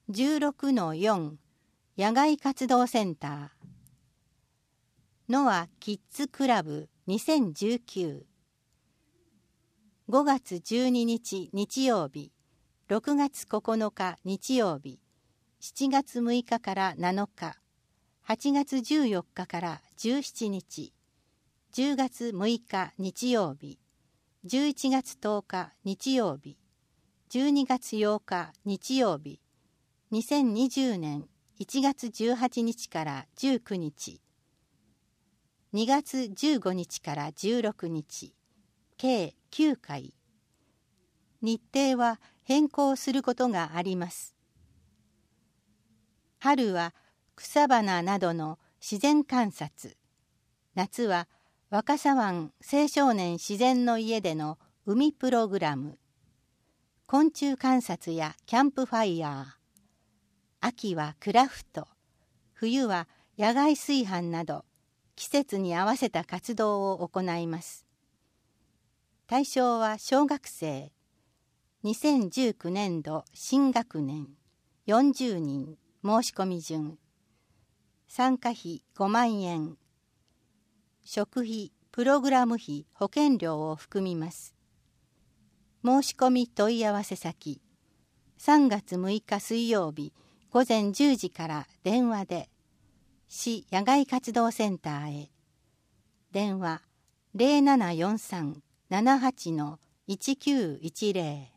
16-4 野外活動センターノアキッズクラブ2019 5月12日日曜日、6月9日日曜日、7月6日から7日、8月14日から17日、10月6日日曜日、11月10日日曜日、12月8日日曜日、2020年1月18日から19日、2月15日から16日、計9回。日程は変更することがあります。春は草花などの自然観察。夏は若狭湾青少年自然の家での海プログラム。昆虫観察やキャンプファイヤー。秋はクラフト。冬は野外炊飯など季節に合わせた活動を行います。対象は小学生。2019年度新学年40人申し込み順。参加費5万円。食費、プログラム費、保険料を含みます。申し込み問い合わせ先。3月6日水曜日午前10時から電話で市野外活動センターへ。電話0743-78-1910。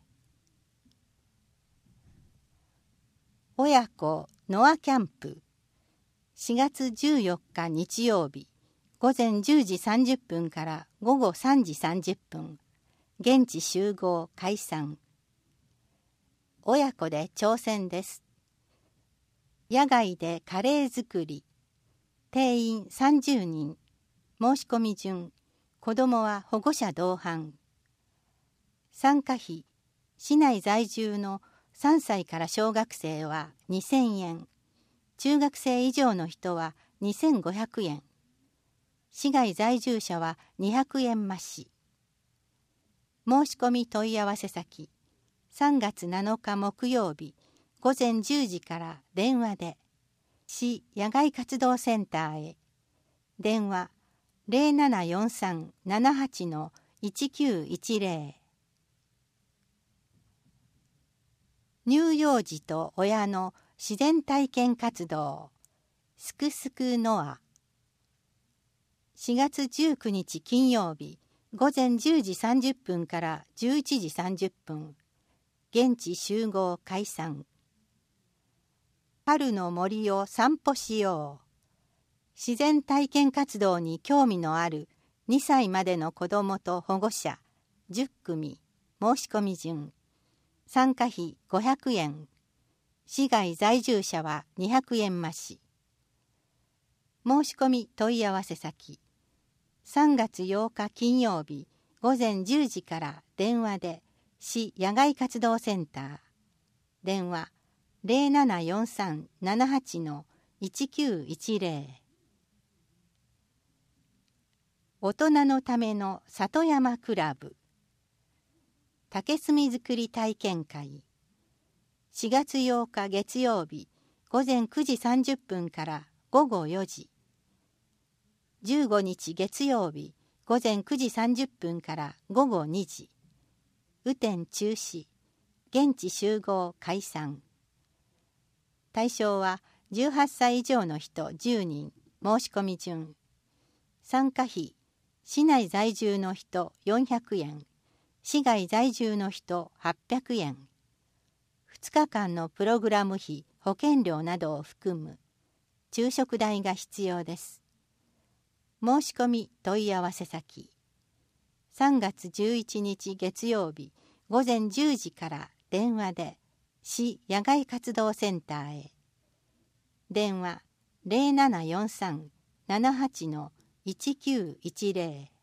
親子ノアキャンプ4月14日日曜日午前10時30分から午後3時30分。現地集合解散。親子で挑戦です。野外でカレー作り。定員30人。申し込み順。子どもは保護者同伴。参加費。市内在住の3歳から小学生は2000円。中学生以上の人は2500円。市外在住者は200円増し。申し込み問い合わせ先。3月7日木曜日午前10時から電話で市野外活動センターへ。電話0743-78-1910。乳幼児と親の自然体験活動すくすくノア。4月19日金曜日午前10時30分から11時30分。現地集合解散。春の森を散歩しよう。自然体験活動に興味のある2歳までの子どもと保護者10組。申し込み順。参加費500円。市外在住者は200円増し。申し込み問い合わせ先。3月8日金曜日午前10時から電話で市野外活動センター。電話0743-78-1910。大人のための里山クラブ。竹炭作り体験会。4月8日月曜日午前9時30分から午後4時。15日月曜日午前9時30分から午後2時。雨天中止。現地集合解散。対象は18歳以上の人10人。申し込み順。参加費。市内在住の人400円。市外在住の人800円。2日間のプログラム費、保険料などを含む昼食代が必要です。申し込み問い合わせ先。3月11日月曜日午前10時から電話で市野外活動センターへ。電話0743-78-1910。